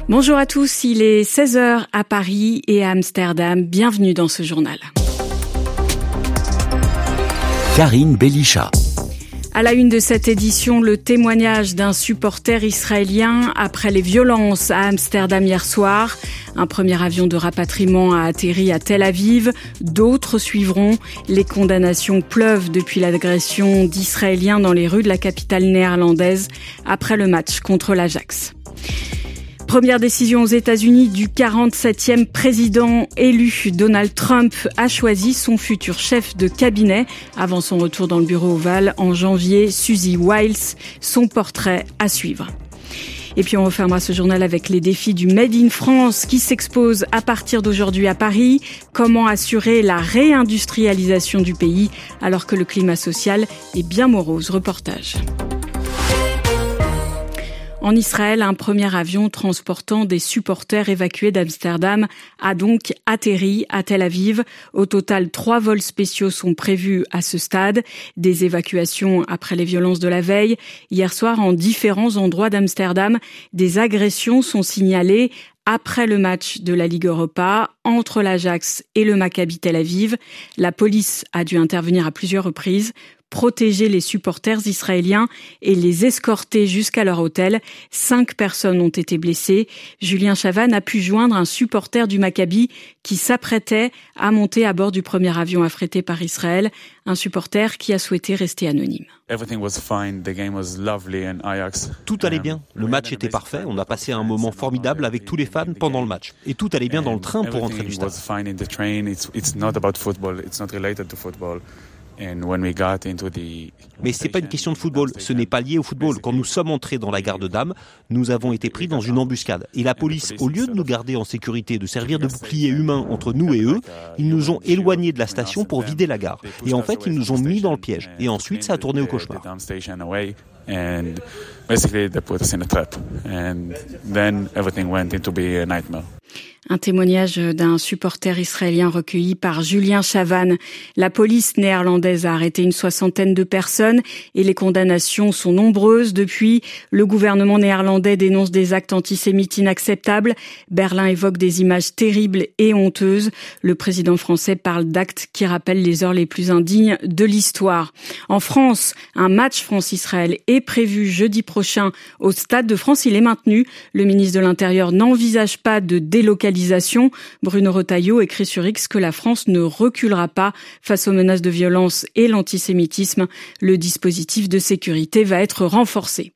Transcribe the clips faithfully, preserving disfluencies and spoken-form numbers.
Bonjour à tous, il est seize heures à Paris et à Amsterdam. Bienvenue dans ce journal. Karine Belisha. À la une de cette édition, le témoignage d'un supporter israélien après les violences à Amsterdam hier soir. Un premier avion de rapatriement a atterri à Tel Aviv. D'autres suivront. Les condamnations pleuvent depuis l'agression d'Israéliens dans les rues de la capitale néerlandaise après le match contre l'Ajax. Première décision aux États-Unis du quarante-septième président élu. Donald Trump a choisi son futur chef de cabinet. Avant son retour dans le bureau ovale en janvier, Suzy Wiles, son portrait à suivre. Et puis on refermera ce journal avec les défis du Made in France qui s'expose à partir d'aujourd'hui à Paris. Comment assurer la réindustrialisation du pays alors que le climat social est bien morose. Reportage. En Israël, un premier avion transportant des supporters évacués d'Amsterdam a donc atterri à Tel Aviv. Au total, trois vols spéciaux sont prévus à ce stade. Des évacuations après les violences de la veille. Hier soir, en différents endroits d'Amsterdam, des agressions sont signalées après le match de la Ligue Europa entre l'Ajax et le Maccabi Tel Aviv. La police a dû intervenir à plusieurs reprises, protéger les supporters israéliens et les escorter jusqu'à leur hôtel. Cinq personnes ont été blessées. Julien Chavannes a pu joindre un supporter du Maccabi qui s'apprêtait à monter à bord du premier avion affrété par Israël. Un supporter qui a souhaité rester anonyme. Tout allait bien. Le match était parfait. On a passé un moment formidable avec tous les fans pendant le match. Et tout allait bien dans le train pour rentrer du stade. Mais c'est pas une question de football, ce n'est pas lié au football. Quand nous sommes entrés dans la gare de Damme, nous avons été pris dans une embuscade. Et la police, au lieu de nous garder en sécurité, de servir de bouclier humain entre nous et eux, ils nous ont éloignés de la station pour vider la gare. Et en fait, ils nous ont mis dans le piège. Et ensuite, ça a tourné au cauchemar. And basically they put us in a trap, and then everything went into be a nightmare. Un témoignage d'un supporter israélien recueilli par Julien Chavannes. La police néerlandaise a arrêté une soixantaine de personnes et les condamnations sont nombreuses. Depuis, le gouvernement néerlandais dénonce des actes antisémites inacceptables. Berlin évoque des images terribles et honteuses. Le président français parle d'actes qui rappellent les heures les plus indignes de l'histoire. En France, un match France-Israël est prévu jeudi prochain au Stade de France. Il est maintenu. Le ministre de l'Intérieur n'envisage pas de délocalisation. Bruno Retailleau écrit sur X que la France ne reculera pas face aux menaces de violence et l'antisémitisme. Le dispositif de sécurité va être renforcé.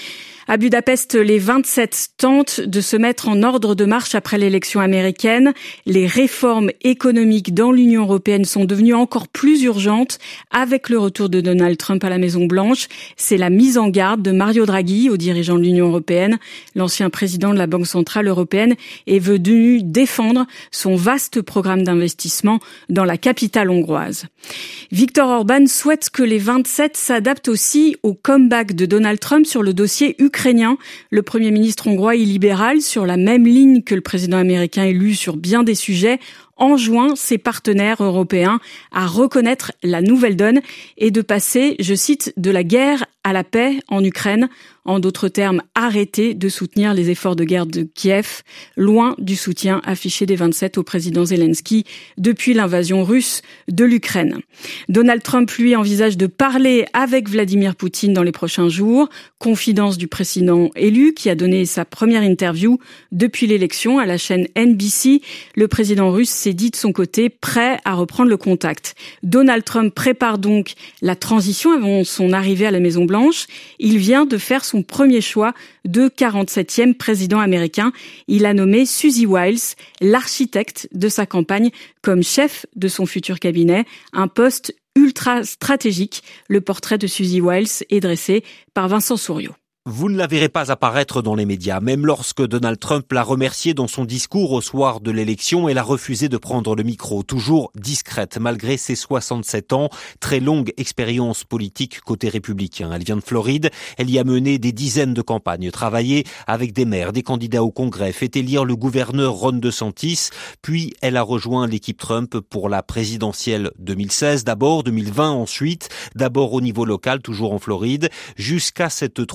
À Budapest, les vingt-sept tentent de se mettre en ordre de marche après l'élection américaine. Les réformes économiques dans l'Union européenne sont devenues encore plus urgentes avec le retour de Donald Trump à la Maison-Blanche. C'est la mise en garde de Mario Draghi aux dirigeants de l'Union européenne. L'ancien président de la Banque centrale européenne est venu défendre son vaste programme d'investissement dans la capitale hongroise. Viktor Orban souhaite que les vingt-sept s'adaptent aussi au comeback de Donald Trump sur le dossier ukrainien. Ukrainien. Le Premier ministre hongrois est libéral, sur la même ligne que le président américain élu sur bien des sujets, enjoint ses partenaires européens à reconnaître la nouvelle donne et de passer, je cite, de la guerre à la paix en Ukraine. En d'autres termes, arrêter de soutenir les efforts de guerre de Kiev, loin du soutien affiché des vingt-sept au président Zelensky depuis l'invasion russe de l'Ukraine. Donald Trump, lui, envisage de parler avec Vladimir Poutine dans les prochains jours. Confidence du président élu qui a donné sa première interview depuis l'élection à la chaîne N B C. Le président russe s'est dit de son côté prêt à reprendre le contact. Donald Trump prépare donc la transition avant son arrivée à la Maison-Blanche. Il vient de faire son premier choix de quarante-septième président américain. Il a nommé Suzy Wiles, l'architecte de sa campagne, comme chef de son futur cabinet, un poste ultra stratégique. Le portrait de Suzy Wiles est dressé par Vincent Souriau. Vous ne la verrez pas apparaître dans les médias, même lorsque Donald Trump l'a remercié dans son discours au soir de l'élection. Elle a refusé de prendre le micro, toujours discrète, malgré ses soixante-sept ans, très longue expérience politique côté républicain. Elle vient de Floride, elle y a mené des dizaines de campagnes, travaillé avec des maires, des candidats au Congrès, fait élire le gouverneur Ron DeSantis, puis elle a rejoint l'équipe Trump pour la présidentielle deux mille seize, d'abord deux mille vingt ensuite, d'abord au niveau local, toujours en Floride, jusqu'à cette troisième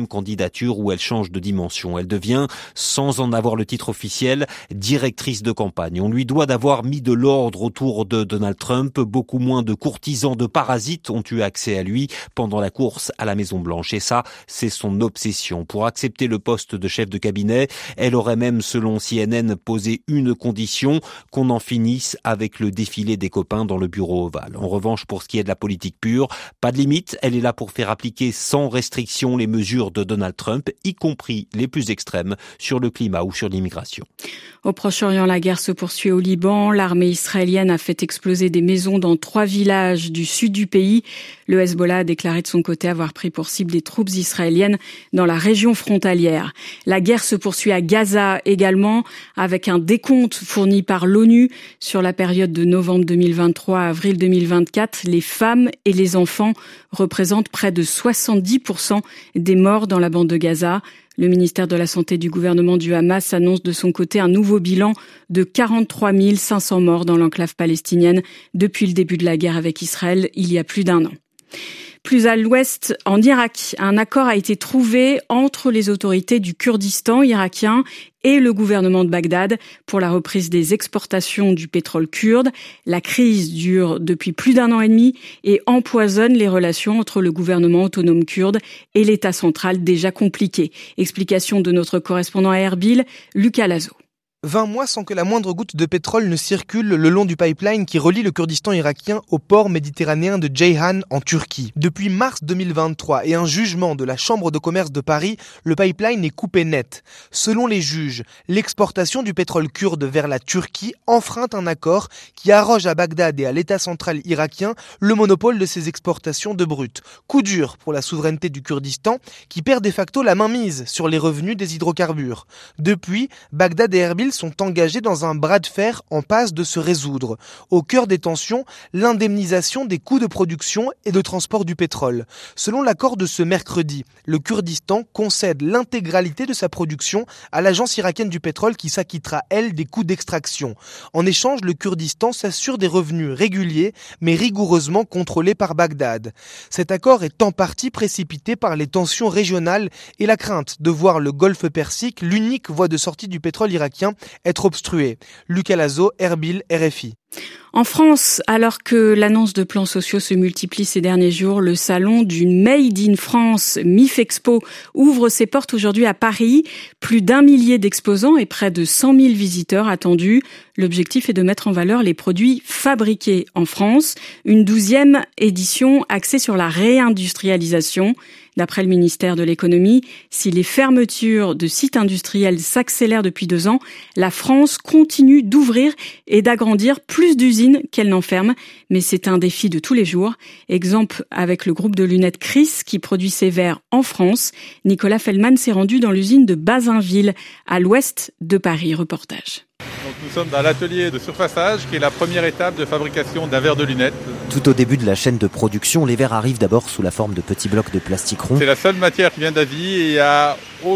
candidature où elle change de dimension. Elle devient, sans en avoir le titre officiel, directrice de campagne. On lui doit d'avoir mis de l'ordre autour de Donald Trump. Beaucoup moins de courtisans, de parasites ont eu accès à lui pendant la course à la Maison-Blanche. Et ça, c'est son obsession. Pour accepter le poste de chef de cabinet, elle aurait même, selon C N N, posé une condition, qu'on en finisse avec le défilé des copains dans le bureau ovale. En revanche, pour ce qui est de la politique pure, pas de limite. Elle est là pour faire appliquer sans restriction les mesures de Donald Trump, y compris les plus extrêmes sur le climat ou sur l'immigration. Au Proche-Orient, la guerre se poursuit au Liban. L'armée israélienne a fait exploser des maisons dans trois villages du sud du pays. Le Hezbollah a déclaré de son côté avoir pris pour cible des troupes israéliennes dans la région frontalière. La guerre se poursuit à Gaza également, avec un décompte fourni par l'ONU sur la période de novembre deux mille vingt-trois à avril deux mille vingt-quatre. Les femmes et les enfants représentent près de soixante-dix pour cent des morts dans la bande de Gaza. Le ministère de la Santé du gouvernement du Hamas annonce de son côté un nouveau bilan de quarante-trois mille cinq cents morts dans l'enclave palestinienne depuis le début de la guerre avec Israël il y a plus d'un an. Plus à l'ouest, en Irak, un accord a été trouvé entre les autorités du Kurdistan irakien et le gouvernement de Bagdad pour la reprise des exportations du pétrole kurde. La crise dure depuis plus d'un an et demi et empoisonne les relations entre le gouvernement autonome kurde et l'État central déjà compliqué. Explication de notre correspondant à Erbil, Lucas Lazo. vingt mois sans que la moindre goutte de pétrole ne circule le long du pipeline qui relie le Kurdistan irakien au port méditerranéen de Ceyhan en Turquie. Depuis mars deux mille vingt-trois et un jugement de la Chambre de commerce de Paris, le pipeline est coupé net. Selon les juges, l'exportation du pétrole kurde vers la Turquie enfreint un accord qui arroge à Bagdad et à l'État central irakien le monopole de ces exportations de brut. Coup dur pour la souveraineté du Kurdistan qui perd de facto la mainmise sur les revenus des hydrocarbures. Depuis, Bagdad et Erbil sont engagés dans un bras de fer en passe de se résoudre. Au cœur des tensions, l'indemnisation des coûts de production et de transport du pétrole. Selon l'accord de ce mercredi, le Kurdistan concède l'intégralité de sa production à l'agence irakienne du pétrole qui s'acquittera, elle, des coûts d'extraction. En échange, le Kurdistan s'assure des revenus réguliers, mais rigoureusement contrôlés par Bagdad. Cet accord est en partie précipité par les tensions régionales et la crainte de voir le Golfe Persique, l'unique voie de sortie du pétrole irakien, être obstrué. Lucas Lazo, Erbil, R F I. En France, alors que l'annonce de plans sociaux se multiplie ces derniers jours, le salon du Made in France M I F Expo ouvre ses portes aujourd'hui à Paris. Plus d'un millier d'exposants et près de cent mille visiteurs attendus. L'objectif est de mettre en valeur les produits fabriqués en France. Une douzième édition axée sur la réindustrialisation. D'après le ministère de l'économie, si les fermetures de sites industriels s'accélèrent depuis deux ans, la France continue d'ouvrir et d'agrandir plus d'usines qu'elle n'enferme. Mais c'est un défi de tous les jours. Exemple avec le groupe de lunettes Chris qui produit ses verres en France. Nicolas Fellman s'est rendu dans l'usine de Bazainville, à l'ouest de Paris. Reportage. Donc nous sommes dans l'atelier de surfaçage qui est la première étape de fabrication d'un verre de lunettes. Tout au début de la chaîne de production, les verres arrivent d'abord sous la forme de petits blocs de plastique rond. C'est la seule matière qui vient d'Asie et il n'y a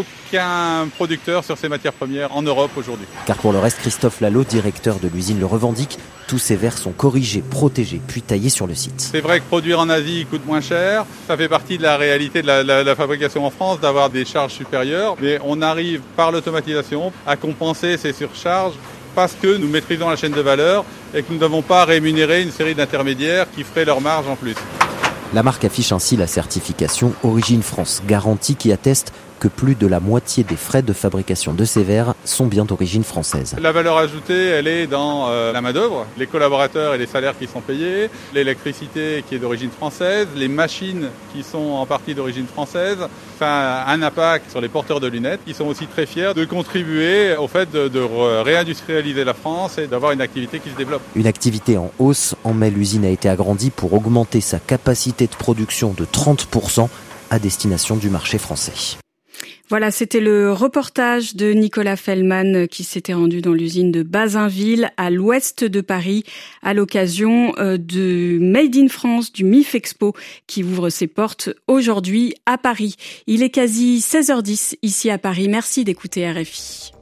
aucun producteur sur ces matières premières en Europe aujourd'hui. Car pour le reste, Christophe Lalo, directeur de l'usine, le revendique. Tous ces verres sont corrigés, protégés, puis taillés sur le site. C'est vrai que produire en Asie coûte moins cher. Ça fait partie de la réalité de la, la, la fabrication en France, d'avoir des charges supérieures. Mais on arrive par l'automatisation à compenser ces surcharges parce que nous maîtrisons la chaîne de valeur et que nous n'avons pas rémunéré une série d'intermédiaires qui feraient leur marge en plus. La marque affiche ainsi la certification Origine France, garantie qui atteste que plus de la moitié des frais de fabrication de ces verres sont bien d'origine française. La valeur ajoutée, elle est dans euh, la main-d'œuvre, les collaborateurs et les salaires qui sont payés, l'électricité qui est d'origine française, les machines qui sont en partie d'origine française. Ça a un impact sur les porteurs de lunettes qui sont aussi très fiers de contribuer au fait de, de réindustrialiser la France et d'avoir une activité qui se développe. Une activité en hausse. En mai, l'usine a été agrandie pour augmenter sa capacité de production de trente pour cent à destination du marché français. Voilà, c'était le reportage de Nicolas Fellman qui s'était rendu dans l'usine de Bazainville à l'ouest de Paris à l'occasion de Made in France, du M I F Expo qui ouvre ses portes aujourd'hui à Paris. Il est quasi seize heures dix ici à Paris. Merci d'écouter R F I.